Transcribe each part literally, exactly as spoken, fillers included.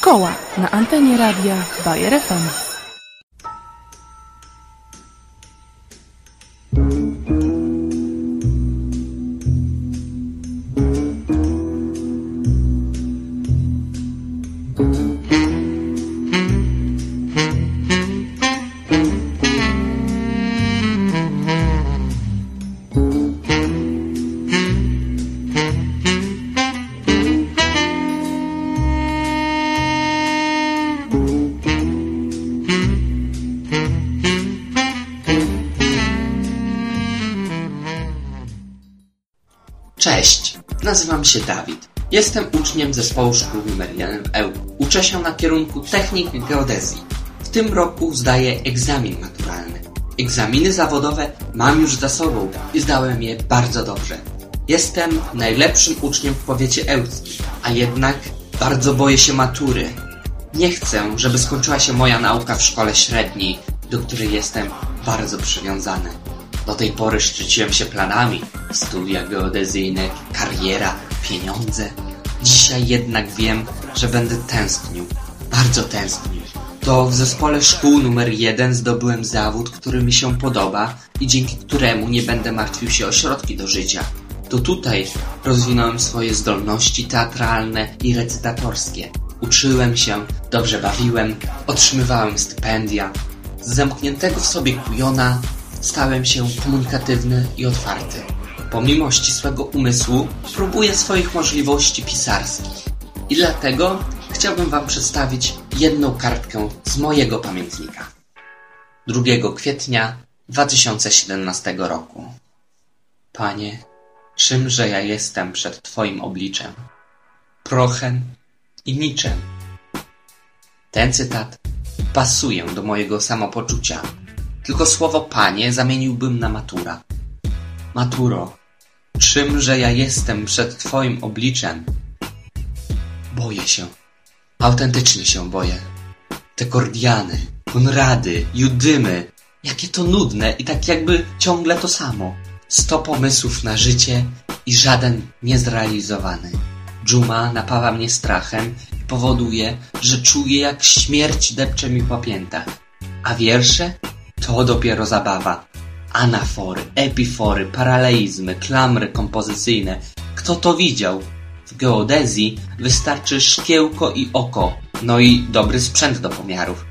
Szkoła na antenie radia Bayer F M. Cześć, nazywam się Dawid. Jestem uczniem zespołu szkół numer jeden w Ełku. Uczę się na kierunku technik geodezji. W tym roku zdaję egzamin maturalny. Egzaminy zawodowe mam już za sobą i zdałem je bardzo dobrze. Jestem najlepszym uczniem w powiecie ełckim, a jednak bardzo boję się matury. Nie chcę, żeby skończyła się moja nauka w szkole średniej, do której jestem bardzo przywiązany. Do tej pory szczyciłem się planami, studia geodezyjne, kariera, pieniądze. Dzisiaj jednak wiem, że będę tęsknił, bardzo tęsknił. To w zespole szkół numer jeden zdobyłem zawód, który mi się podoba i dzięki któremu nie będę martwił się o środki do życia. To tutaj rozwinąłem swoje zdolności teatralne i recytatorskie. Uczyłem się, dobrze bawiłem, otrzymywałem stypendia. Z zamkniętego w sobie kujona stałem się komunikatywny i otwarty. Pomimo ścisłego umysłu próbuję swoich możliwości pisarskich. I dlatego chciałbym Wam przedstawić jedną kartkę z mojego pamiętnika. drugiego kwietnia dwa tysiące siedemnastego roku. Panie, czymże ja jestem przed Twoim obliczem? Prochem i niczem. Ten cytat pasuje do mojego samopoczucia. Tylko słowo Panie zamieniłbym na matura. Maturo, czymże ja jestem przed Twoim obliczem? Boję się. Autentycznie się boję. Te Kordiany, Konrady, Judymy. Jakie to nudne i tak jakby ciągle to samo. Sto pomysłów na życie i żaden niezrealizowany. Dżuma napawa mnie strachem i powoduje, że czuję, jak śmierć depcze mi po piętach. A wiersze? To dopiero zabawa. Anafory, epifory, paraleizmy, klamry kompozycyjne. Kto to widział? W geodezji wystarczy szkiełko i oko, no i dobry sprzęt do pomiarów.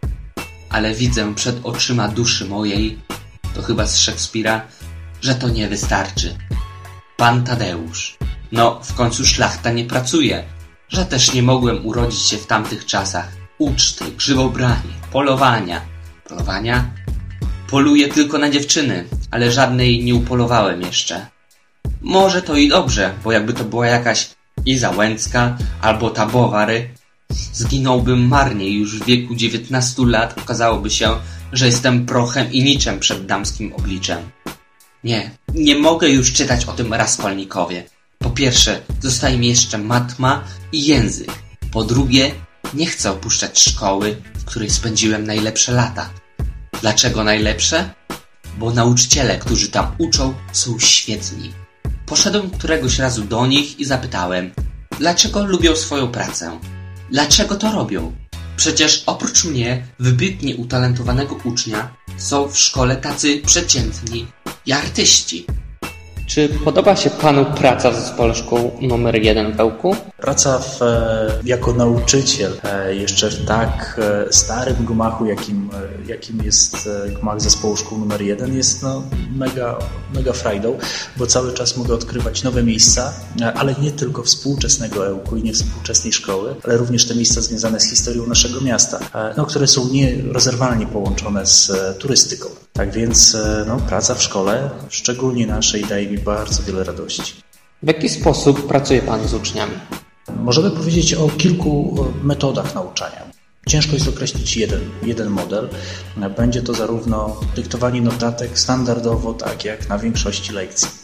Ale widzę przed oczyma duszy mojej, to chyba z Szekspira, że to nie wystarczy. Pan Tadeusz. No, w końcu szlachta nie pracuje, że też nie mogłem urodzić się w tamtych czasach. Uczty, grzybobranie, polowania. Polowania? Poluję tylko na dziewczyny, ale żadnej nie upolowałem jeszcze. Może to i dobrze, bo jakby to była jakaś Iza Łęcka albo ta Bowary, zginąłbym marnie i już w wieku dziewiętnastu lat okazałoby się, że jestem prochem i niczem przed damskim obliczem. Nie, nie mogę już czytać o tym Raskolnikowie. Po pierwsze, zostaje mi jeszcze matma i język. Po drugie, nie chcę opuszczać szkoły, w której spędziłem najlepsze lata. Dlaczego najlepsze? Bo nauczyciele, którzy tam uczą, są świetni. Poszedłem któregoś razu do nich i zapytałem, dlaczego lubią swoją pracę? Dlaczego to robią? Przecież oprócz mnie, wybitnie utalentowanego ucznia, są w szkole tacy przeciętni i artyści. Czy podoba się Panu praca w zespole szkół numer jeden w Ełku? Praca w, jako nauczyciel jeszcze w tak starym gmachu, jakim, jakim jest gmach zespołu szkół numer jeden, jest no mega, mega frajdą, bo cały czas mogę odkrywać nowe miejsca, ale nie tylko współczesnego Ełku i nie współczesnej szkoły, ale również te miejsca związane z historią naszego miasta, no, które są nierozerwalnie połączone z turystyką. Tak więc no, praca w szkole, szczególnie naszej, daje mi bardzo wiele radości. W jaki sposób pracuje Pan z uczniami? Możemy powiedzieć o kilku metodach nauczania. Ciężko jest określić jeden, jeden model. Będzie to zarówno dyktowanie notatek standardowo, tak jak na większości lekcji,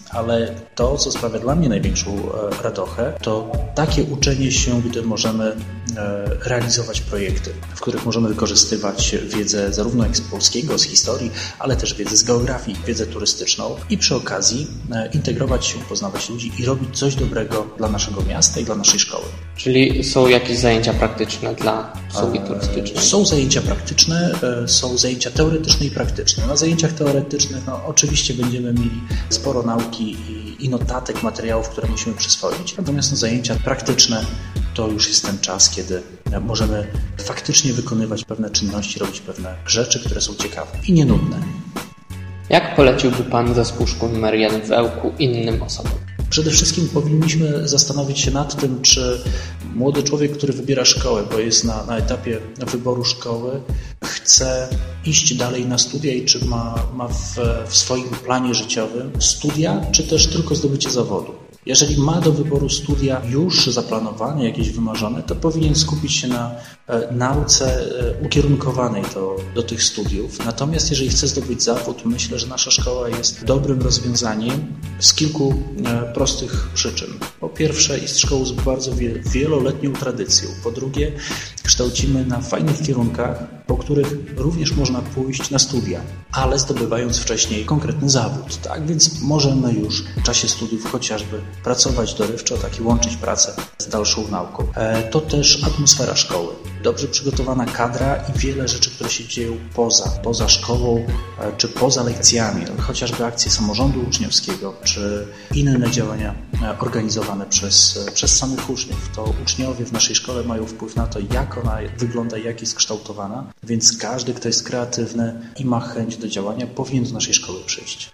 Ale to, co sprawia dla mnie największą radochę, to takie uczenie się, gdy możemy realizować projekty, w których możemy wykorzystywać wiedzę zarówno z polskiego, z historii, ale też wiedzę z geografii, wiedzę turystyczną i przy okazji integrować się, poznawać ludzi i robić coś dobrego dla naszego miasta i dla naszej szkoły. Czyli są jakieś zajęcia praktyczne dla obsługi turystycznej? Są zajęcia praktyczne, są zajęcia teoretyczne i praktyczne. Na zajęciach teoretycznych no, oczywiście będziemy mieli sporo nauki i, i notatek, materiałów, które musimy przyswoić. Natomiast na zajęcia praktyczne to już jest ten czas, kiedy możemy faktycznie wykonywać pewne czynności, robić pewne rzeczy, które są ciekawe i nienudne. Jak poleciłby Pan zespół szkół numer jeden w Ełku innym osobom? Przede wszystkim powinniśmy zastanowić się nad tym, czy młody człowiek, który wybiera szkołę, bo jest na, na etapie wyboru szkoły, chce iść dalej na studia i czy ma, ma w, w swoim planie życiowym studia, czy też tylko zdobycie zawodu. Jeżeli ma do wyboru studia już zaplanowane, jakieś wymarzone, to powinien skupić się na e, nauce e, ukierunkowanej do, do tych studiów. Natomiast jeżeli chce zdobyć zawód, myślę, że nasza szkoła jest dobrym rozwiązaniem z kilku e, prostych przyczyn. Po pierwsze, jest szkołą z bardzo wie, wieloletnią tradycją. Po drugie, kształcimy na fajnych kierunkach, po których również można pójść na studia, ale zdobywając wcześniej konkretny zawód. Tak więc możemy już w czasie studiów chociażby pracować dorywczo, tak i łączyć pracę z dalszą nauką. To też atmosfera szkoły. Dobrze przygotowana kadra i wiele rzeczy, które się dzieją poza, poza szkołą czy poza lekcjami. Chociażby akcje samorządu uczniowskiego czy inne działania organizowane przez, przez samych uczniów. To uczniowie w naszej szkole mają wpływ na to, jak ona wygląda, jak jest kształtowana, więc każdy, kto jest kreatywny i ma chęć do działania, powinien do naszej szkoły przyjść.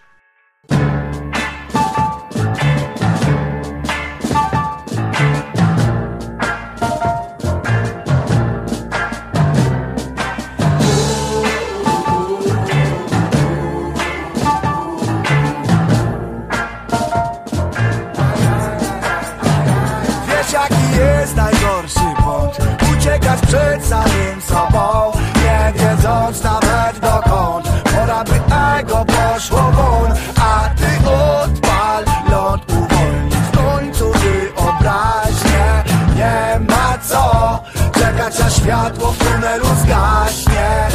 Uciekać przed samym sobą, nie wiedząc nawet dokąd. Pora by ego poszło won, a ty odpal, ląd uwolni. W końcu wyobraźnię, nie ma co czekać, a światło w tunelu zgaśnie.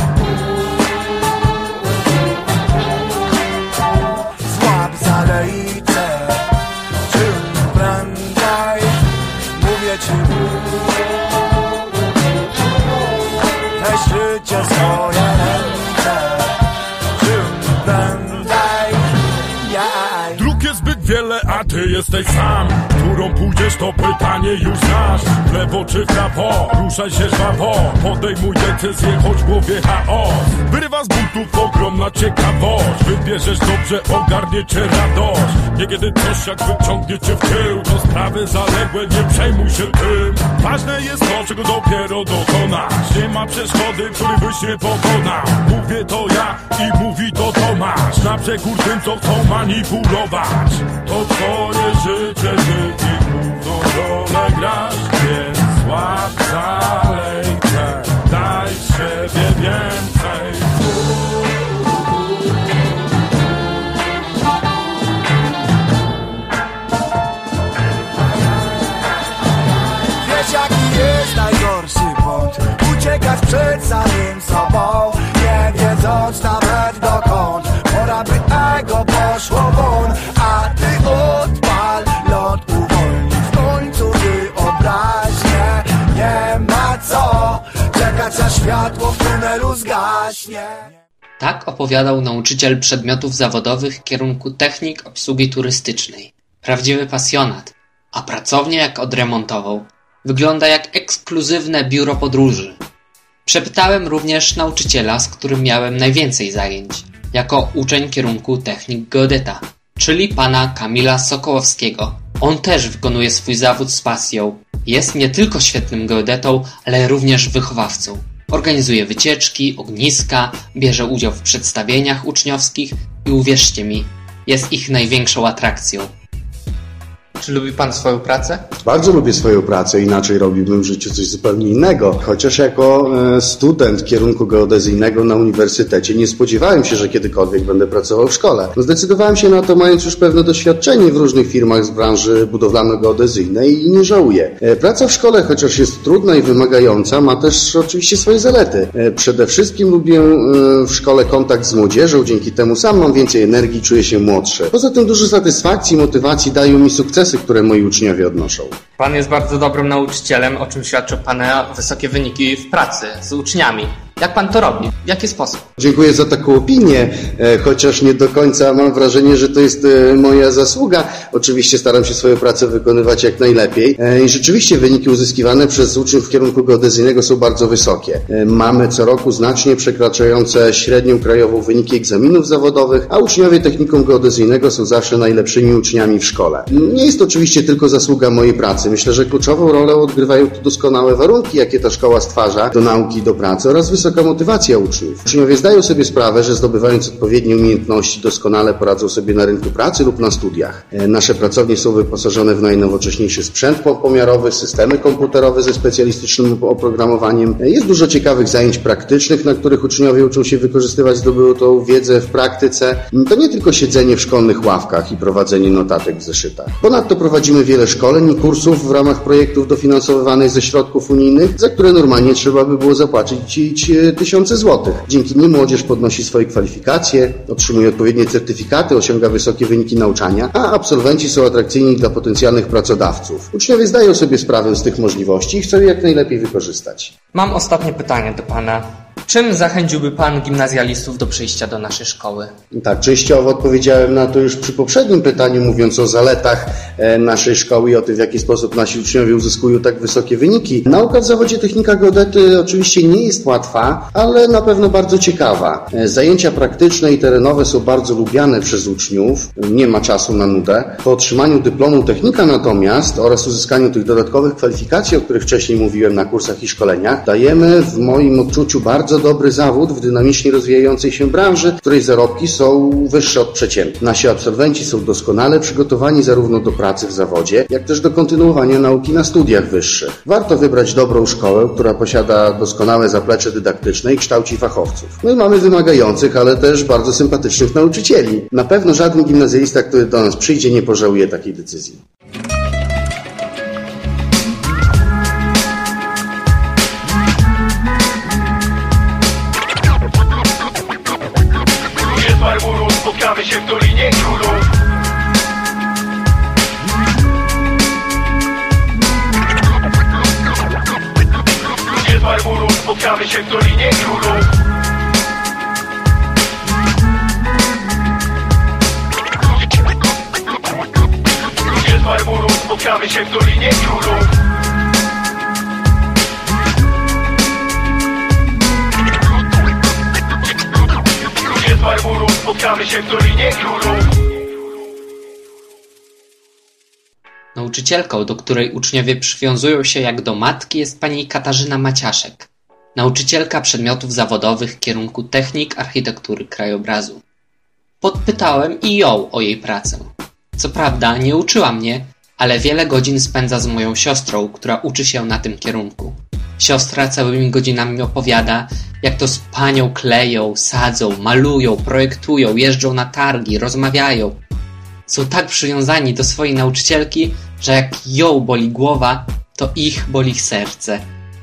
Złap zalejce, czym prędzej, mówię ci. Życie swoje ręce, czym prędzej, jaj. Dróg jest zbyt wiele, a ty jesteś sam. Którą pójdziesz, to pytanie już znasz. W lewo czy w prawo, ruszaj się żwawo. Podejmuj decyzję, choć w głowie chaos. Wyrywa z butów ogromna ciekawość. Wybierzesz dobrze, ogarnie cię radość. Niekiedy coś jak wyciągnie cię w tył. To sprawy zaległe, nie przejmuj się tym. Ważne jest to, czego dopiero dokonasz. Nie ma przeszkody, której byś nie pokonał. Mówię to ja i mówi to Tomasz. Na przekór tym, co chcą manipulować. To twoje życie, ty w główną rolę grasz. Więc łap zalejkę, daj z siebie więcej. Wiesz jaki jest najgorszy błąd? Uciekać przed samym sobą, nie wiedząc nawet dokąd. Pora by ego poszło won, a ty odpal, ląd uwolni. W końcu wyobraźnię, nie ma co czekać, a światło w tunelu zgaśnie. Tak opowiadał nauczyciel przedmiotów zawodowych kierunku technik obsługi turystycznej. Prawdziwy pasjonat, a pracownia jak odremontował. Wygląda jak ekskluzywne biuro podróży. Przepytałem również nauczyciela, z którym miałem najwięcej zajęć, jako uczeń kierunku technik geodeta, czyli pana Kamila Sokołowskiego. On też wykonuje swój zawód z pasją. Jest nie tylko świetnym geodetą, ale również wychowawcą. Organizuje wycieczki, ogniska, bierze udział w przedstawieniach uczniowskich i uwierzcie mi, jest ich największą atrakcją. Czy lubi pan swoją pracę? Bardzo lubię swoją pracę, inaczej robiłbym w życiu coś zupełnie innego. Chociaż jako student kierunku geodezyjnego na uniwersytecie nie spodziewałem się, że kiedykolwiek będę pracował w szkole. No zdecydowałem się na to, mając już pewne doświadczenie w różnych firmach z branży budowlano-geodezyjnej i nie żałuję. Praca w szkole, chociaż jest trudna i wymagająca, ma też oczywiście swoje zalety. Przede wszystkim lubię w szkole kontakt z młodzieżą, dzięki temu sam mam więcej energii, czuję się młodszy. Poza tym dużo satysfakcji i motywacji dają mi sukcesy, które moi uczniowie odnoszą. Pan jest bardzo dobrym nauczycielem, o czym świadczą pana wysokie wyniki w pracy z uczniami. Jak pan to robi? W jaki sposób? Dziękuję za taką opinię, chociaż nie do końca mam wrażenie, że to jest moja zasługa. Oczywiście staram się swoją pracę wykonywać jak najlepiej i rzeczywiście wyniki uzyskiwane przez uczniów w kierunku geodezyjnego są bardzo wysokie. Mamy co roku znacznie przekraczające średnią krajową wyniki egzaminów zawodowych, a uczniowie technikum geodezyjnego są zawsze najlepszymi uczniami w szkole. Nie jest to oczywiście tylko zasługa mojej pracy. Myślę, że kluczową rolę odgrywają tu doskonałe warunki, jakie ta szkoła stwarza do nauki i do pracy oraz wysoka motywacja uczniów. Uczniowie zdają sobie sprawę, że zdobywając odpowiednie umiejętności doskonale poradzą sobie na rynku pracy lub na studiach. Nasze pracownie są wyposażone w najnowocześniejszy sprzęt pomiarowy, systemy komputerowe ze specjalistycznym oprogramowaniem. Jest dużo ciekawych zajęć praktycznych, na których uczniowie uczą się wykorzystywać zdobytą wiedzę w praktyce. To nie tylko siedzenie w szkolnych ławkach i prowadzenie notatek w zeszytach. Ponadto prowadzimy wiele szkoleń i kursów w ramach projektów dofinansowywanych ze środków unijnych, za które normalnie trzeba by było zapłacić tysiące złotych. Dzięki nim młodzież podnosi swoje kwalifikacje, otrzymuje odpowiednie certyfikaty, osiąga wysokie wyniki nauczania, a absolwenci są atrakcyjni dla potencjalnych pracodawców. Uczniowie zdają sobie sprawę z tych możliwości i chcą je jak najlepiej wykorzystać. Mam ostatnie pytanie do pana. Czym zachęciłby pan gimnazjalistów do przyjścia do naszej szkoły? Tak, częściowo odpowiedziałem na to już przy poprzednim pytaniu, mówiąc o zaletach naszej szkoły i o tym, w jaki sposób nasi uczniowie uzyskują tak wysokie wyniki. Nauka w zawodzie technika geodety oczywiście nie jest łatwa, ale na pewno bardzo ciekawa. Zajęcia praktyczne i terenowe są bardzo lubiane przez uczniów, nie ma czasu na nudę. Po otrzymaniu dyplomu technika natomiast oraz uzyskaniu tych dodatkowych kwalifikacji, o których wcześniej mówiłem na kursach i szkoleniach, dajemy w moim odczuciu bardzo dobry zawód w dynamicznie rozwijającej się branży, w której zarobki są wyższe od przeciętnych. Nasi absolwenci są doskonale przygotowani zarówno do pracy w zawodzie, jak też do kontynuowania nauki na studiach wyższych. Warto wybrać dobrą szkołę, która posiada doskonałe zaplecze dydaktyczne i kształci fachowców. My mamy wymagających, ale też bardzo sympatycznych nauczycieli. Na pewno żaden gimnazjalista, który do nas przyjdzie, nie pożałuje takiej decyzji. Spotkamy się w Dolinie Królów. Jest marmuru, spotkamy się w Dolinie Królów. Jest marmuru, spotkamy się w Dolinie Królów. Jest marmuru, spotkamy się w Dolinie Królów. Nauczycielką, do której uczniowie przywiązują się jak do matki, jest pani Katarzyna Maciaszek, nauczycielka przedmiotów zawodowych w kierunku technik architektury krajobrazu. Podpytałem i ją o jej pracę. Co prawda nie uczyła mnie, ale wiele godzin spędza z moją siostrą, która uczy się na tym kierunku. Siostra całymi godzinami opowiada, jak to z panią kleją, sadzą, malują, projektują, jeżdżą na targi, rozmawiają. Są tak przywiązani do swojej nauczycielki, że jak ją boli głowa, to ich boli serce.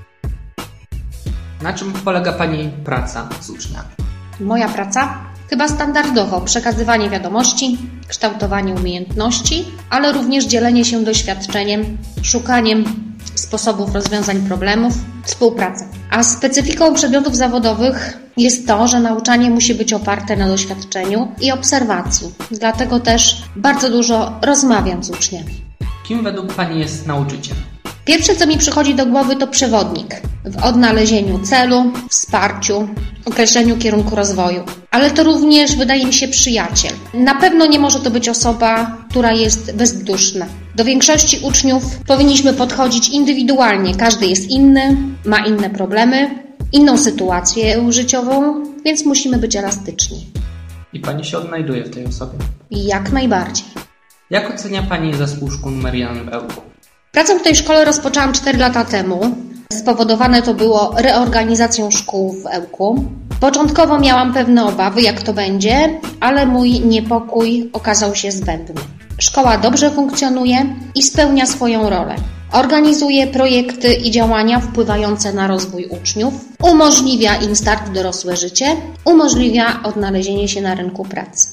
Na czym polega pani praca z uczniami? Moja praca? Chyba standardowo przekazywanie wiadomości, kształtowanie umiejętności, ale również dzielenie się doświadczeniem, szukaniem sposobów rozwiązań problemów, współpraca. A specyfiką przedmiotów zawodowych jest to, że nauczanie musi być oparte na doświadczeniu i obserwacji. Dlatego też bardzo dużo rozmawiam z uczniami. Kim według pani jest nauczyciel? Pierwsze, co mi przychodzi do głowy, to przewodnik w odnalezieniu celu, wsparciu, określeniu kierunku rozwoju. Ale to również, wydaje mi się, przyjaciel. Na pewno nie może to być osoba, która jest bezduszna. Do większości uczniów powinniśmy podchodzić indywidualnie. Każdy jest inny, ma inne problemy, inną sytuację życiową, więc musimy być elastyczni. I pani się odnajduje w tej osobie? Jak najbardziej. Jak ocenia Pani zespół szkół numer jeden w Ełku? Pracę w tej szkole rozpoczęłam cztery lata temu. Spowodowane to było reorganizacją szkół w Ełku. Początkowo miałam pewne obawy, jak to będzie, ale mój niepokój okazał się zbędny. Szkoła dobrze funkcjonuje i spełnia swoją rolę. Organizuje projekty i działania wpływające na rozwój uczniów, umożliwia im start w dorosłe życie, umożliwia odnalezienie się na rynku pracy.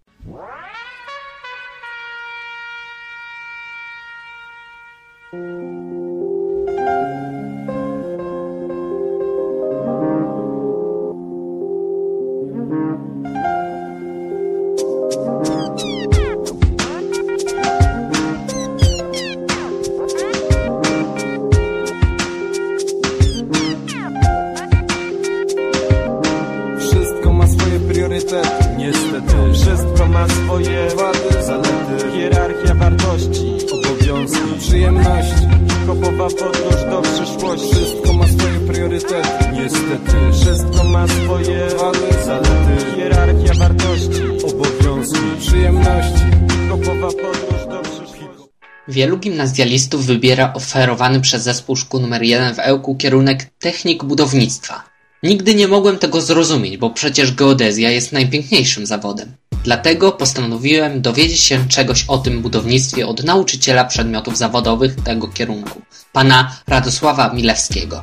Niestety, wszystko ma swoje wady, zalety, hierarchia wartości, obowiązki, przyjemności, hip-hopowa podróż do przyszłości. Wszystko ma swoje priorytety. Niestety, wszystko ma swoje wady, zalety, hierarchia wartości, obowiązki, przyjemności, hip-hopowa podróż do przyszłości. Wielu gimnazjalistów wybiera oferowany przez zespół szkół numer jeden w Ełku kierunek technik budownictwa. Nigdy nie mogłem tego zrozumieć, bo przecież geodezja jest najpiękniejszym zawodem. Dlatego postanowiłem dowiedzieć się czegoś o tym budownictwie od nauczyciela przedmiotów zawodowych tego kierunku, pana Radosława Milewskiego.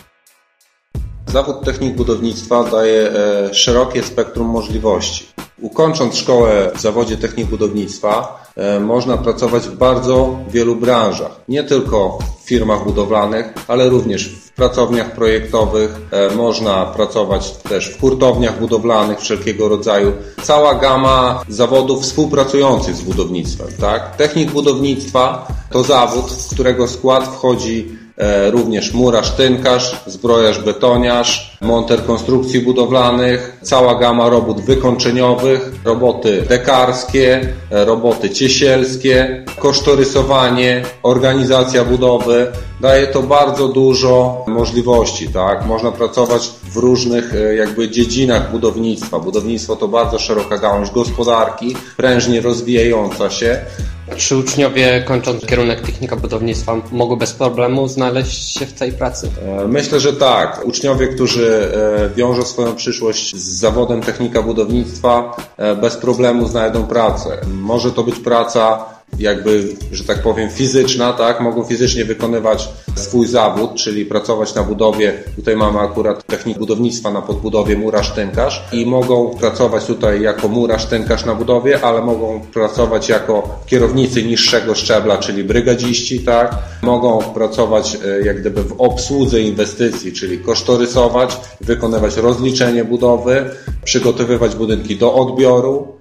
Zawód technik budownictwa daje e, szerokie spektrum możliwości. Ukończąc szkołę w zawodzie technik budownictwa e, można pracować w bardzo wielu branżach. Nie tylko w firmach budowlanych, ale również w pracowniach projektowych. E, można pracować też w hurtowniach budowlanych wszelkiego rodzaju. Cała gama zawodów współpracujących z budownictwem. Tak? Technik budownictwa to zawód, w którego skład wchodzi E, również murarz, tynkarz, zbrojarz, betoniarz, monter konstrukcji budowlanych, cała gama robót wykończeniowych, roboty dekarskie, e, roboty ciesielskie, kosztorysowanie, organizacja budowy. Daje to bardzo dużo możliwości, tak? Można pracować w różnych e, jakby dziedzinach budownictwa. Budownictwo to bardzo szeroka gałąź gospodarki, prężnie rozwijająca się. Czy uczniowie kończąc kierunek technika budownictwa mogą bez problemu znaleźć się w tej pracy? Myślę, że tak. Uczniowie, którzy wiążą swoją przyszłość z zawodem technika budownictwa, bez problemu znajdą pracę. Może to być praca jakby, że tak powiem, fizyczna, tak? Mogą fizycznie wykonywać swój zawód, czyli pracować na budowie. Tutaj mamy akurat technik budownictwa na podbudowie murarz-tynkarz i mogą pracować tutaj jako murarz-tynkarz na budowie, ale mogą pracować jako kierownicy niższego szczebla, czyli brygadziści, tak? Mogą pracować jak gdyby w obsłudze inwestycji, czyli kosztorysować, wykonywać rozliczenie budowy, przygotowywać budynki do odbioru.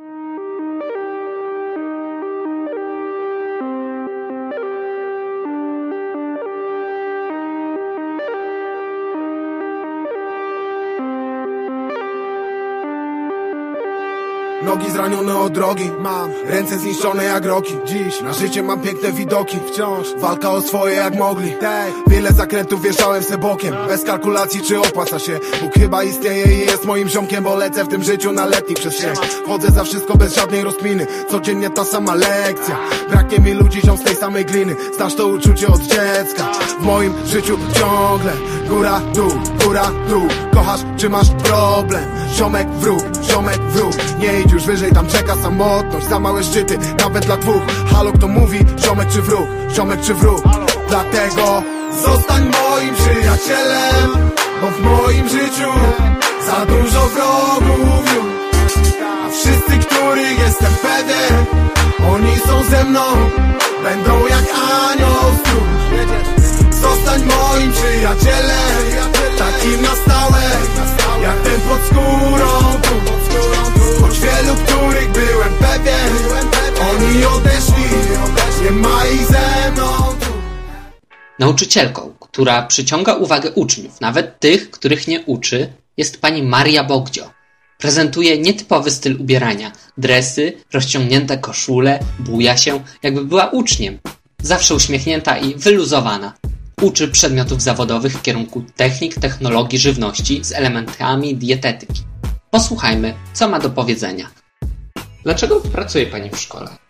Nogi zranione od drogi, mam ręce zniszczone jak roki. Dziś na życie mam piękne widoki, wciąż walka o swoje jak mogli. Wiele zakrętów wjeżdżałem se bokiem, bez kalkulacji czy opłaca się. Bóg chyba istnieje i jest moim ziomkiem, bo lecę w tym życiu na letni przez się. Chodzę za wszystko bez żadnej rozkminy, codziennie ta sama lekcja. Braknie mi ludzi ziom z tej samej gliny, znasz to uczucie od dziecka. W moim życiu ciągle góra, dół, góra, dół. Kochasz czy masz problem? Ziomek wróg, ziomek wróg. Nie idź już wyżej, tam czeka samotność. Za małe szczyty, nawet dla dwóch. Halo, kto mówi? Ziomek czy wróg? Ziomek czy wróg? Dlatego zostań moim przyjacielem, bo w moim życiu za dużo wrogów już. A wszyscy, których jestem pewien, oni są ze mną, będą jak anioł stróż. Zostań moim przyjacielem, takim na stałe, jak ten pod skórą tu. Choć wielu, których byłem pewien, oni odeszli, nie ma ich ze mną tu. Nauczycielką, która przyciąga uwagę uczniów, nawet tych, których nie uczy, jest pani Maria Bogdzio. Prezentuje nietypowy styl ubierania, dresy, rozciągnięte koszule, buja się, jakby była uczniem. Zawsze uśmiechnięta i wyluzowana. Uczy przedmiotów zawodowych w kierunku technik, technologii żywności z elementami dietetyki. Posłuchajmy, co ma do powiedzenia. Dlaczego pracuje pani w szkole?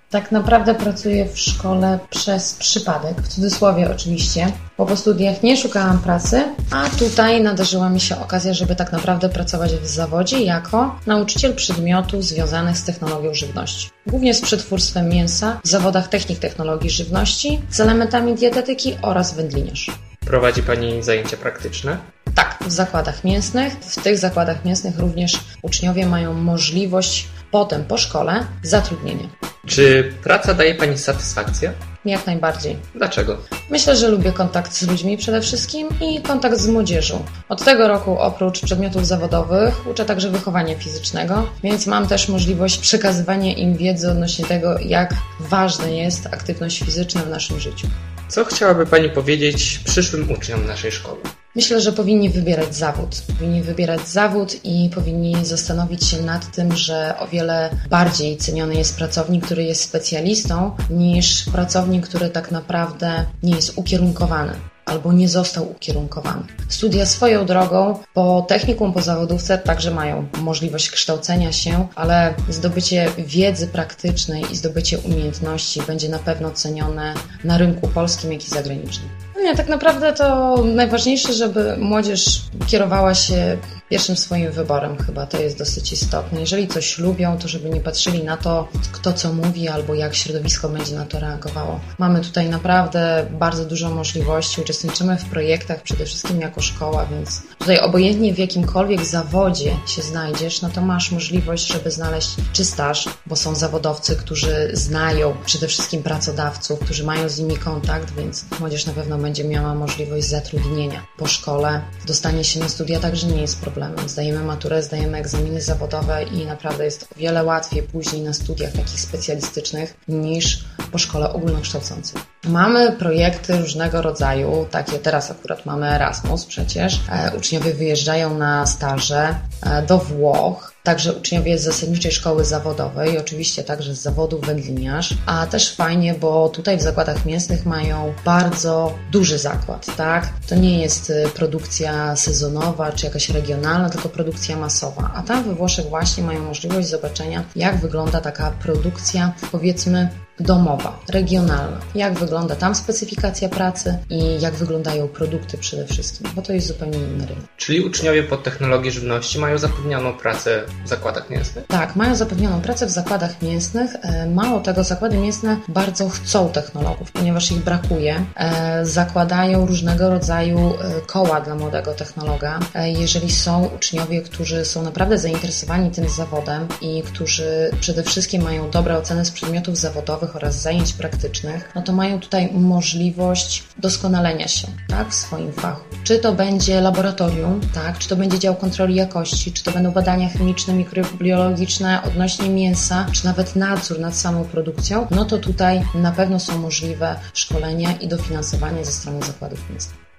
Tak naprawdę pracuję w szkole przez przypadek, w cudzysłowie oczywiście, bo po studiach nie szukałam pracy, a tutaj nadarzyła mi się okazja, żeby tak naprawdę pracować w zawodzie jako nauczyciel przedmiotów związanych z technologią żywności. Głównie z przetwórstwem mięsa, w zawodach technik technologii żywności, z elementami dietetyki oraz wędliniarz. Prowadzi Pani zajęcia praktyczne? Tak, w zakładach mięsnych. W tych zakładach mięsnych również uczniowie mają możliwość potem po szkole zatrudnienia. Czy praca daje Pani satysfakcję? Jak najbardziej. Dlaczego? Myślę, że lubię kontakt z ludźmi przede wszystkim i kontakt z młodzieżą. Od tego roku oprócz przedmiotów zawodowych uczę także wychowania fizycznego, więc mam też możliwość przekazywania im wiedzy odnośnie tego, jak ważna jest aktywność fizyczna w naszym życiu. Co chciałaby Pani powiedzieć przyszłym uczniom naszej szkoły? Myślę, że powinni wybierać zawód. Powinni wybierać zawód i powinni zastanowić się nad tym, że o wiele bardziej ceniony jest pracownik, który jest specjalistą, niż pracownik, który tak naprawdę nie jest ukierunkowany albo nie został ukierunkowany. Studia swoją drogą po technikum, po zawodówce także mają możliwość kształcenia się, ale zdobycie wiedzy praktycznej i zdobycie umiejętności będzie na pewno cenione na rynku polskim, jak i zagranicznym. Nie, tak naprawdę to najważniejsze, żeby młodzież kierowała się pierwszym swoim wyborem. Chyba to jest dosyć istotne. Jeżeli coś lubią, to żeby nie patrzyli na to, kto co mówi albo jak środowisko będzie na to reagowało. Mamy tutaj naprawdę bardzo dużo możliwości. Uczestniczymy w projektach przede wszystkim jako szkoła, więc tutaj obojętnie w jakimkolwiek zawodzie się znajdziesz, no to masz możliwość, żeby znaleźć czy staż, bo są zawodowcy, którzy znają przede wszystkim pracodawców, którzy mają z nimi kontakt, więc młodzież na pewno będzie miała możliwość zatrudnienia po szkole. Dostanie się na studia także nie jest problemem. Zdajemy maturę, zdajemy egzaminy zawodowe i naprawdę jest o wiele łatwiej później na studiach takich specjalistycznych niż po szkole ogólnokształcącej. Mamy projekty różnego rodzaju, takie teraz akurat mamy Erasmus przecież. E, uczniowie wyjeżdżają na staże e, do Włoch. Także uczniowie z zasadniczej szkoły zawodowej, oczywiście także z zawodu wędliniarz, a też fajnie, bo tutaj w zakładach mięsnych mają bardzo duży zakład, tak? To nie jest produkcja sezonowa czy jakaś regionalna, tylko produkcja masowa, a tam we Włoszech właśnie mają możliwość zobaczenia, jak wygląda taka produkcja, powiedzmy, domowa, regionalna. Jak wygląda tam specyfikacja pracy i jak wyglądają produkty przede wszystkim, bo to jest zupełnie inny rynek. Czyli uczniowie po technologii żywności mają zapewnioną pracę w zakładach mięsnych? Tak, mają zapewnioną pracę w zakładach mięsnych. Mało tego, zakłady mięsne bardzo chcą technologów, ponieważ ich brakuje. Zakładają różnego rodzaju koła dla młodego technologa. Jeżeli są uczniowie, którzy są naprawdę zainteresowani tym zawodem i którzy przede wszystkim mają dobre oceny z przedmiotów zawodowych oraz zajęć praktycznych, no to mają tutaj możliwość doskonalenia się, tak, w swoim fachu. Czy to będzie laboratorium, tak, czy to będzie dział kontroli jakości, czy to będą badania chemiczne, mikrobiologiczne odnośnie mięsa, czy nawet nadzór nad samą produkcją, no to tutaj na pewno są możliwe szkolenia i dofinansowanie ze strony zakładów mięsnych.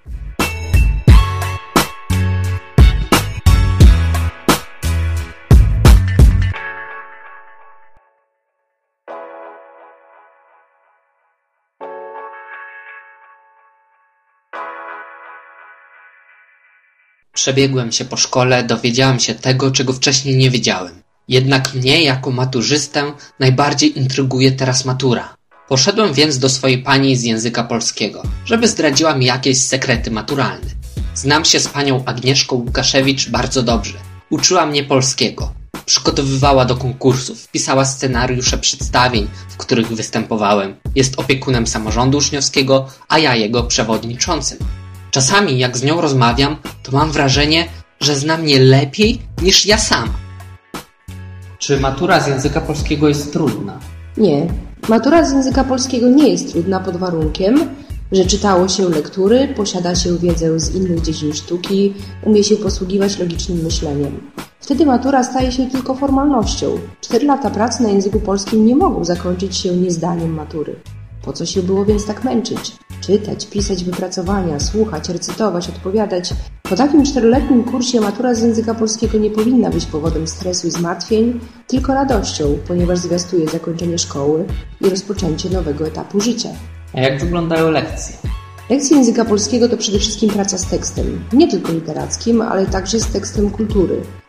Przebiegłem się po szkole, dowiedziałem się tego, czego wcześniej nie wiedziałem. Jednak mnie, jako maturzystę, najbardziej intryguje teraz matura. Poszedłem więc do swojej pani z języka polskiego, żeby zdradziła mi jakieś sekrety maturalne. Znam się z panią Agnieszką Łukaszewicz bardzo dobrze. Uczyła mnie polskiego. Przygotowywała do konkursów, pisała scenariusze przedstawień, w których występowałem. Jest opiekunem samorządu uczniowskiego, a ja jego przewodniczącym. Czasami, jak z nią rozmawiam, to mam wrażenie, że zna mnie lepiej niż ja sam. Czy matura z języka polskiego jest trudna? Nie. Matura z języka polskiego nie jest trudna pod warunkiem, że czytało się lektury, posiada się wiedzę z innych dziedzin sztuki, umie się posługiwać logicznym myśleniem. Wtedy matura staje się tylko formalnością. Cztery lata pracy na języku polskim nie mogą zakończyć się niezdaniem matury. Po co się było więc tak męczyć? Czytać, pisać wypracowania, słuchać, recytować, odpowiadać. Po takim czteroletnim kursie matura z języka polskiego nie powinna być powodem stresu i zmartwień, tylko radością, ponieważ zwiastuje zakończenie szkoły i rozpoczęcie nowego etapu życia. A jak wyglądają lekcje? Lekcje języka polskiego to przede wszystkim praca z tekstem, nie tylko literackim, ale także z tekstem kultury.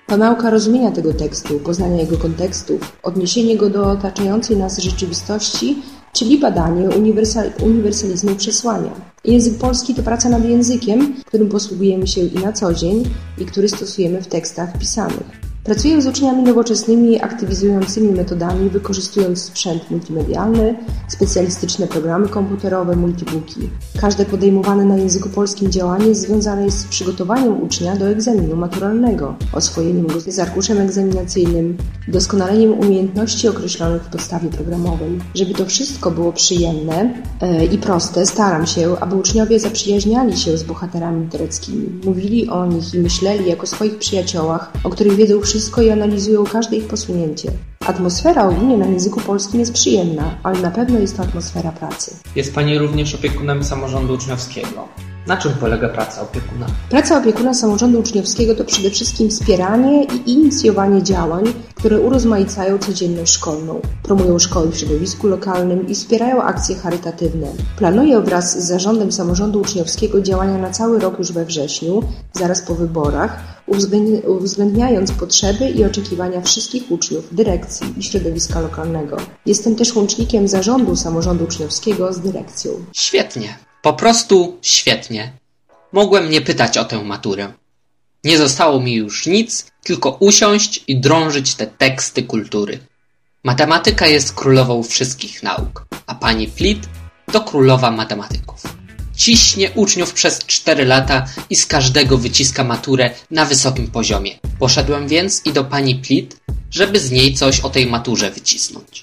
To nauka rozumienia tego tekstu, poznania jego kontekstów, odniesienie go do otaczającej nas rzeczywistości, czyli badanie uniwersal, uniwersalizmu przesłania. Język polski to praca nad językiem, którym posługujemy się i na co dzień i który stosujemy w tekstach pisanych. Pracuję z uczniami nowoczesnymi, aktywizującymi metodami, wykorzystując sprzęt multimedialny, specjalistyczne programy komputerowe, multibooki. Każde podejmowane na języku polskim działanie związane jest z przygotowaniem ucznia do egzaminu maturalnego, oswojeniem go z arkuszem egzaminacyjnym, doskonaleniem umiejętności określonych w podstawie programowej. Żeby to wszystko było przyjemne e, i proste, staram się, aby uczniowie zaprzyjaźniali się z bohaterami literackimi, mówili o nich i myśleli jako o swoich przyjaciołach, o których wiedzą wszystko i analizują każde ich posunięcie. Atmosfera ogólnie na języku polskim jest przyjemna, ale na pewno jest to atmosfera pracy. Jest Pani również opiekunem samorządu uczniowskiego. Na czym polega praca opiekuna? Praca opiekuna samorządu uczniowskiego to przede wszystkim wspieranie i inicjowanie działań, które urozmaicają codzienność szkolną, promują szkoły w środowisku lokalnym i wspierają akcje charytatywne. Planuję wraz z zarządem samorządu uczniowskiego działania na cały rok już we wrześniu, zaraz po wyborach, uwzględniając potrzeby i oczekiwania wszystkich uczniów, dyrekcji i środowiska lokalnego. Jestem też łącznikiem zarządu samorządu uczniowskiego z dyrekcją. Świetnie. Po prostu świetnie. Mogłem nie pytać o tę maturę. Nie zostało mi już nic, tylko usiąść i drążyć te teksty kultury. Matematyka jest królową wszystkich nauk, a pani Plit to królowa matematyków. Ciśnie uczniów przez cztery lata i z każdego wyciska maturę na wysokim poziomie. Poszedłem więc i do pani Plit, żeby z niej coś o tej maturze wycisnąć.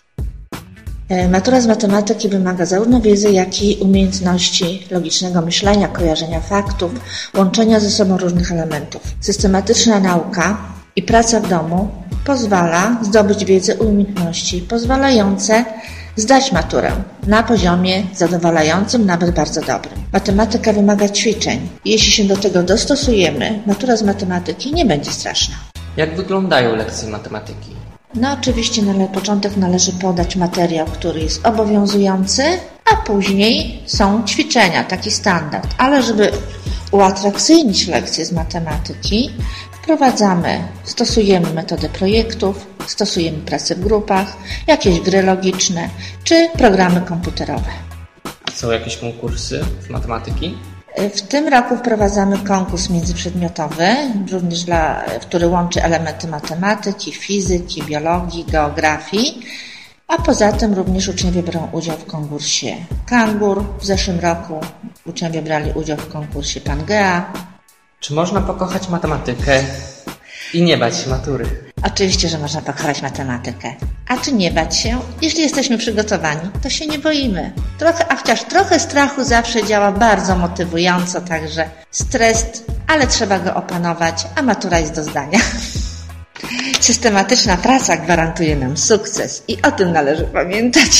Matura z matematyki wymaga zarówno wiedzy, jak i umiejętności logicznego myślenia, kojarzenia faktów, łączenia ze sobą różnych elementów. Systematyczna nauka i praca w domu pozwala zdobyć wiedzę i umiejętności pozwalające zdać maturę na poziomie zadowalającym, nawet bardzo dobrym. Matematyka wymaga ćwiczeń. Jeśli się do tego dostosujemy, matura z matematyki nie będzie straszna. Jak wyglądają lekcje matematyki? No oczywiście na początek należy podać materiał, który jest obowiązujący, a później są ćwiczenia, taki standard. Ale żeby uatrakcyjnić lekcje z matematyki, wprowadzamy, stosujemy metodę projektów, stosujemy pracę w grupach, jakieś gry logiczne czy programy komputerowe. Są jakieś konkursy z matematyki? W tym roku wprowadzamy konkurs międzyprzedmiotowy, również dla, który łączy elementy matematyki, fizyki, biologii, geografii, a poza tym również uczniowie biorą udział w konkursie Kangur. W zeszłym roku uczniowie brali udział w konkursie Pangea. Czy można pokochać matematykę i nie bać się matury? Oczywiście, że można pokochać matematykę. A czy nie bać się? Jeśli jesteśmy przygotowani, to się nie boimy. Trochę, a chociaż trochę strachu zawsze działa bardzo motywująco, także stres, ale trzeba go opanować, a matura jest do zdania. Systematyczna praca gwarantuje nam sukces i o tym należy pamiętać.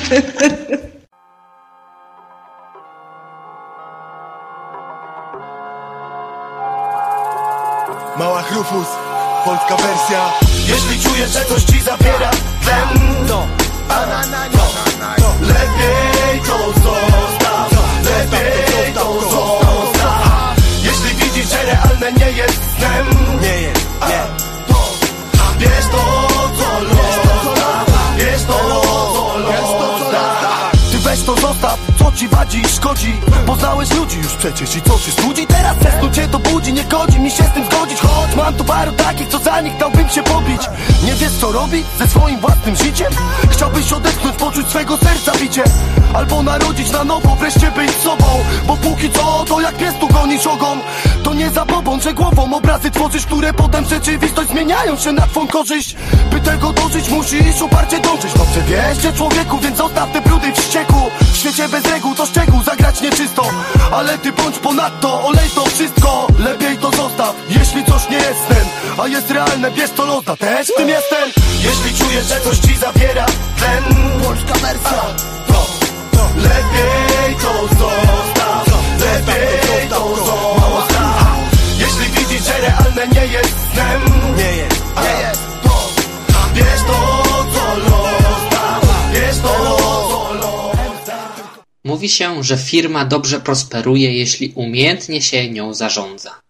Mała Chrufus, polska wersja. Jeśli czujesz, że coś ci zabiera tlen, to, to lepiej to zostaw, lepiej to zostaw. Jeśli widzisz, że realne nie jest snem, nie jest, nie, to bierz to, co losta, bierz to, co losta. Ty weź to zostaw, co ci wadzi i szkodzi. Poznałeś ludzi już przecież i co się studzi? Teraz testu cię to budzi, nie godzi mi się z tym zgodzić. Choć mam tu paru takich, co za nich dałbym się pobić. Nie wiesz co robić ze swoim własnym życiem? Chciałbyś odetchnąć, poczuć swego serca bicie, albo narodzić na nowo, wreszcie być sobą. Bo póki co, to jak pies tu gonisz ogon. To nie zabobon, że głową obrazy tworzysz, które potem w rzeczywistość zmieniają się na twą korzyść. By tego dożyć, musisz uparcie dążyć. Dobrze wiesz, że człowieku, więc zostaw te brudy w ścieku. W świecie bez reguł to szczegół, zagrać nieczysto. Ale ty bądź ponadto, olej to wszystko. Lepiej to zostaw, jeśli coś nie jest snem, a jest realne, bierz to losa, też w tym jestem. Jeśli czujesz, że coś ci zabiera tlen, polska wersja, to, to lepiej to zostaw, lepiej to zostaw. Jeśli widzisz, że realne nie jest snem, nie jest, nie jest, to bierz to, co losa, bierz to, co losa. Mówi się, że firma dobrze prosperuje, jeśli umiejętnie się nią zarządza.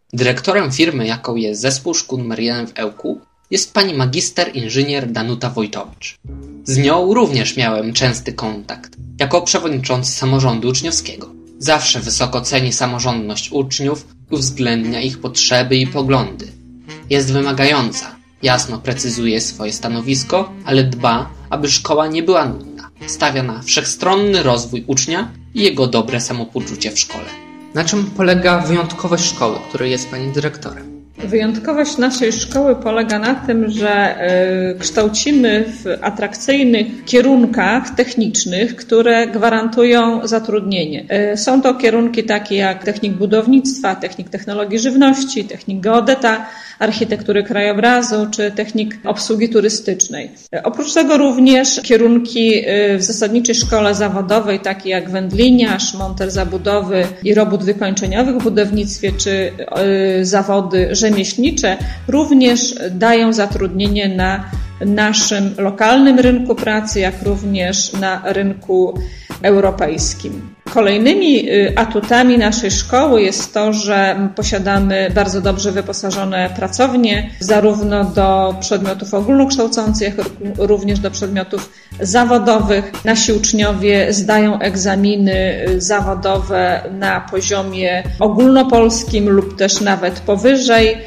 Dyrektorem firmy, jaką jest Zespół Szkół numer jeden w Ełku, jest pani magister inżynier Danuta Wojtowicz. Z nią również miałem częsty kontakt, jako przewodniczący samorządu uczniowskiego. Zawsze wysoko ceni samorządność uczniów, uwzględnia ich potrzeby i poglądy. Jest wymagająca, jasno precyzuje swoje stanowisko, ale dba, aby szkoła nie była nudna. Stawia na wszechstronny rozwój ucznia i jego dobre samopoczucie w szkole. Na czym polega wyjątkowość szkoły, której jest pani dyrektorem? Wyjątkowość naszej szkoły polega na tym, że y, kształcimy w atrakcyjnych kierunkach technicznych, które gwarantują zatrudnienie. Y, są to kierunki takie jak technik budownictwa, technik technologii żywności, technik geodeta, architektury krajobrazu czy technik obsługi turystycznej. Y, oprócz tego również kierunki y, w zasadniczej szkole zawodowej, takie jak wędliniarz, monter zabudowy i robót wykończeniowych w budownictwie czy y, zawody rzemieślnicze również dają zatrudnienie na naszym lokalnym rynku pracy, jak również na rynku europejskim. Kolejnymi atutami naszej szkoły jest to, że posiadamy bardzo dobrze wyposażone pracownie, zarówno do przedmiotów ogólnokształcących, jak również do przedmiotów zawodowych. Nasi uczniowie zdają egzaminy zawodowe na poziomie ogólnopolskim lub też nawet powyżej.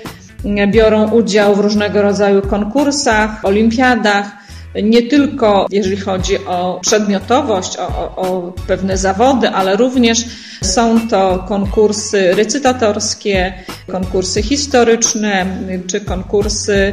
Biorą udział w różnego rodzaju konkursach, olimpiadach, nie tylko jeżeli chodzi o przedmiotowość, o, o, o pewne zawody, ale również są to konkursy recytatorskie, konkursy historyczne czy konkursy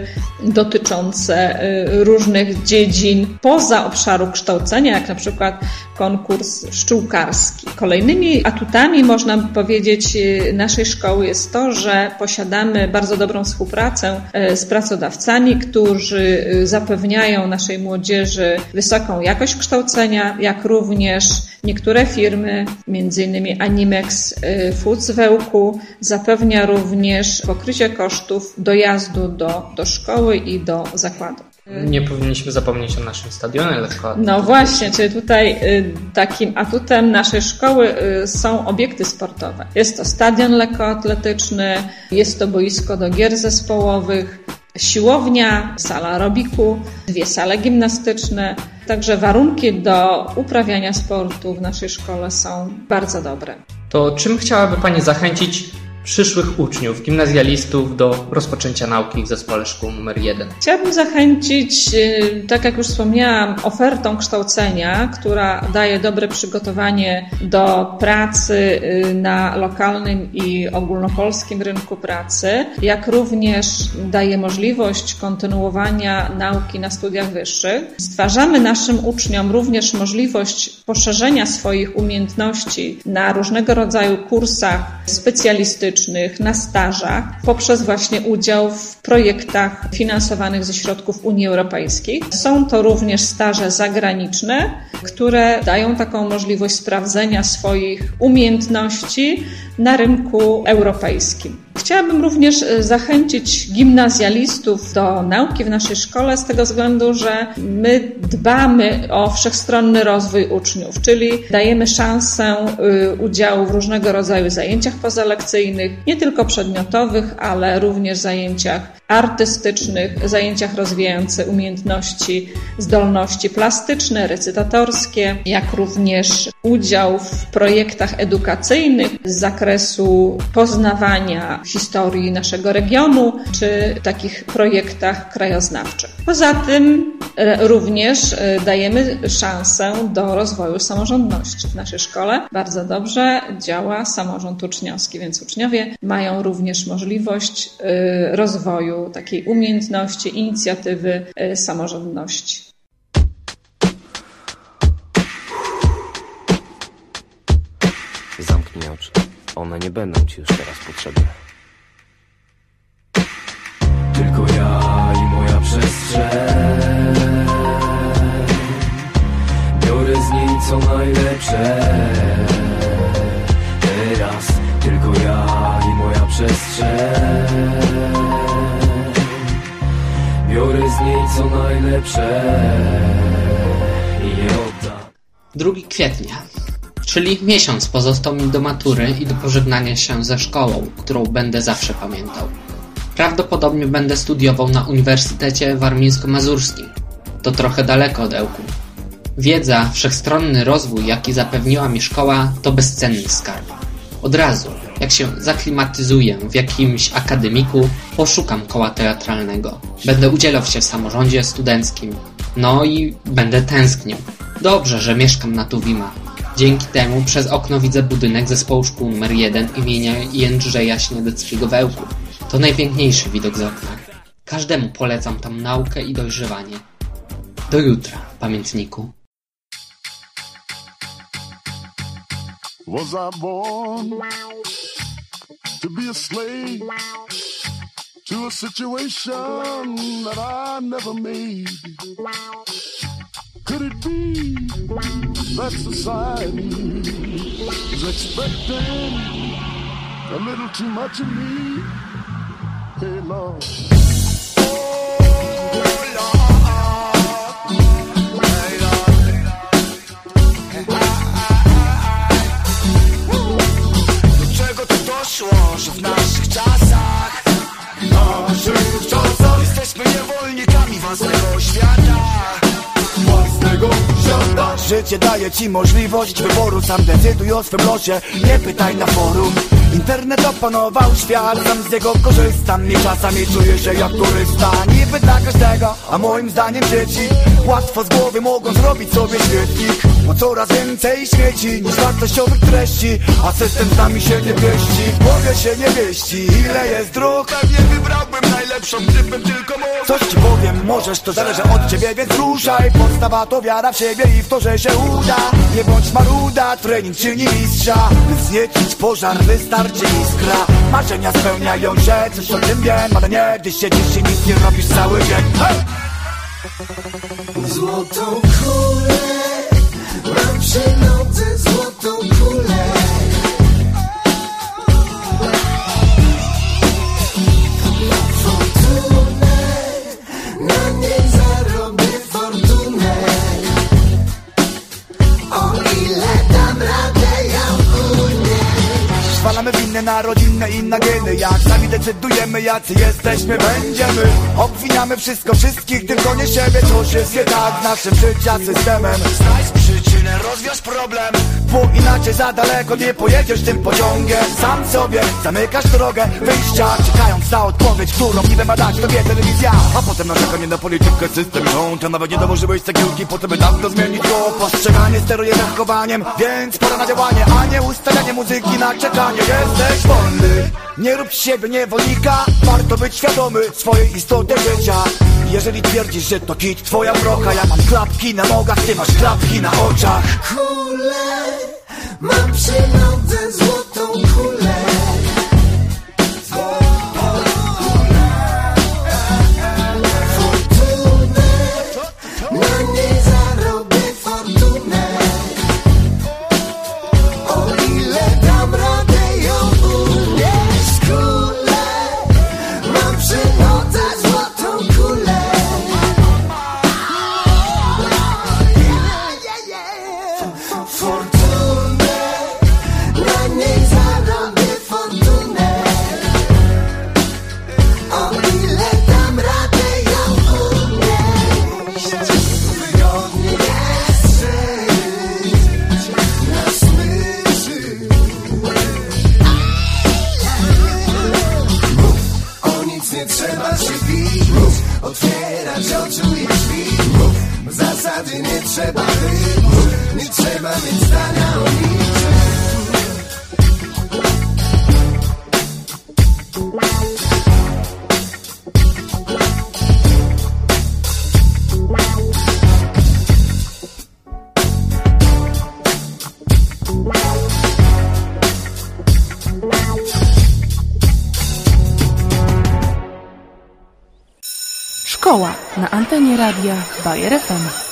dotyczące różnych dziedzin poza obszaru kształcenia, jak na przykład konkurs pszczółkarski. Kolejnymi atutami, można powiedzieć, naszej szkoły jest to, że posiadamy bardzo dobrą współpracę z pracodawcami, którzy zapewniają naszej młodzieży wysoką jakość kształcenia, jak również niektóre firmy, między innymi Animex Foods w Ełku, zapewnia również pokrycie kosztów dojazdu do, do szkoły i do zakładu. Nie powinniśmy zapomnieć o naszym stadionie lekkoatletycznym. No właśnie, czyli tutaj y, takim atutem naszej szkoły y, są obiekty sportowe. Jest to stadion lekkoatletyczny, jest to boisko do gier zespołowych, siłownia, sala aerobiku, dwie sale gimnastyczne. Także warunki do uprawiania sportu w naszej szkole są bardzo dobre. To czym chciałaby pani zachęcić przyszłych uczniów, gimnazjalistów do rozpoczęcia nauki w Zespole Szkół numer jeden? Chciałabym zachęcić, tak jak już wspomniałam, ofertą kształcenia, która daje dobre przygotowanie do pracy na lokalnym i ogólnopolskim rynku pracy, jak również daje możliwość kontynuowania nauki na studiach wyższych. Stwarzamy naszym uczniom również możliwość poszerzenia swoich umiejętności na różnego rodzaju kursach specjalistycznych, na stażach, poprzez właśnie udział w projektach finansowanych ze środków Unii Europejskiej. Są to również staże zagraniczne, które dają taką możliwość sprawdzenia swoich umiejętności na rynku europejskim. Chciałabym również zachęcić gimnazjalistów do nauki w naszej szkole z tego względu, że my dbamy o wszechstronny rozwój uczniów, czyli dajemy szansę udziału w różnego rodzaju zajęciach pozalekcyjnych, nie tylko przedmiotowych, ale również zajęciach artystycznych, zajęciach rozwijających umiejętności, zdolności plastyczne, recytatorskie, jak również udział w projektach edukacyjnych z zakresu poznawania historii naszego regionu, czy takich projektach krajoznawczych. Poza tym również dajemy szansę do rozwoju samorządności. W naszej szkole bardzo dobrze działa samorząd uczniowski, więc uczniowie mają również możliwość rozwoju takiej umiejętności, inicjatywy samorządności. Zamknij oczy. One nie będą ci już teraz potrzebne. Tylko ja i moja przestrzeń. Biorę z niej co najlepsze. Teraz tylko ja i moja przestrzeń. Biorę z niej co najlepsze i je oddam. drugiego kwietnia. Czyli miesiąc pozostał mi do matury i do pożegnania się ze szkołą, którą będę zawsze pamiętał. Prawdopodobnie będę studiował na Uniwersytecie Warmińsko-Mazurskim. To trochę daleko od Ełku. Wiedza, wszechstronny rozwój, jaki zapewniła mi szkoła, to bezcenny skarb. Od razu, jak się zaklimatyzuję w jakimś akademiku, poszukam koła teatralnego. Będę udzielał się w samorządzie studenckim. No i będę tęsknił. Dobrze, że mieszkam na Tuwima. Dzięki temu przez okno widzę budynek zespołu szkół numer jeden imienia Jędrzeja Śniadeckiego w Ełku. To najpiękniejszy widok z okna. Każdemu polecam tam naukę i dojrzewanie. Do jutra, pamiętniku. Was I born to be a slave to a situation that I never made? Could it be that society is expecting a little too much of me? Hey, Lord. Że w naszych czasach, naszych czasach jesteśmy niewolnikami własnego świata, własnego świata. Życie daje ci możliwość wyboru, sam decyduj o swym losie, nie pytaj na forum. Internet opanował świat, sam z niego korzystam i czasami czuję się jak turysta. Niby dla każdego, a moim zdaniem dzieci łatwo z głowy mogą zrobić sobie świetlik, bo coraz więcej śmieci niż wartościowych treści, a system z nami się nie pieści. W głowie się nie mieści, ile jest dróg. Pewnie wybrałbym najlepszą, gdybym tylko mógł. Coś ci powiem, możesz, to zależy od ciebie, więc ruszaj. Podstawa to wiara w siebie i w to, że się uda. Nie bądź maruda, trening czyni mistrza. By wzniecić pożar wystarczy iskra. Marzenia spełniają się, coś o tym wiem, ale nie, gdy siedzisz i nic nie robisz cały dzień. Hey! Złotą kulę, mam przy nodze złotą kulę. Fortunę, na niej zarobię fortunę. O ile dam radę ją unieść. Zwalamy winne na rodzinne i na geny. Jak sami decydujemy, jacy jesteśmy, będziemy. Obwiniamy wszystko, wszystkich, tylko nie siebie. Coś jest nie tak z naszym życia systemem. Znajdź przyczynę, rozwiąż problem, bo inaczej za daleko nie pojedziesz tym pociągiem. Sam sobie zamykasz drogę wyjścia, czekając na odpowiedź, którą niby ma dać tobie telewizja. A potem narzekanie na politykę, system rząd. A nawet nie dołożyłeś cegiełki po to, by dawno zmienić go. Postrzeganie steruje zachowaniem, więc pora na działanie, a nie ustawianie muzyki na czekanie. Jesteś wolny, nie rób z siebie niewolnika. Warto być świadomy swojej istoty życia. Jeżeli twierdzisz, że to kit, twoja brocha. Ja mam klapki na nogach, ty masz klapki na oczach. Kulę, mam przy nodze złotą kulę. Fortunę, na niej zarobię fortunę. O ile dam radę ją unieść. Kulę, mam przy nodze złotą kulę. Fortunę, na niej zarobię fortunę. O ile dam radę ją unieść. Wygodnie jest żyć na smyczy. Mów, o nic nie trzeba się bić. Mów, otwierać oczu i drzwi. Mów, zasady nie trzeba być. Mów, nie trzeba mieć zdania o niczym. Szkoła na antenie radia Bayer F M.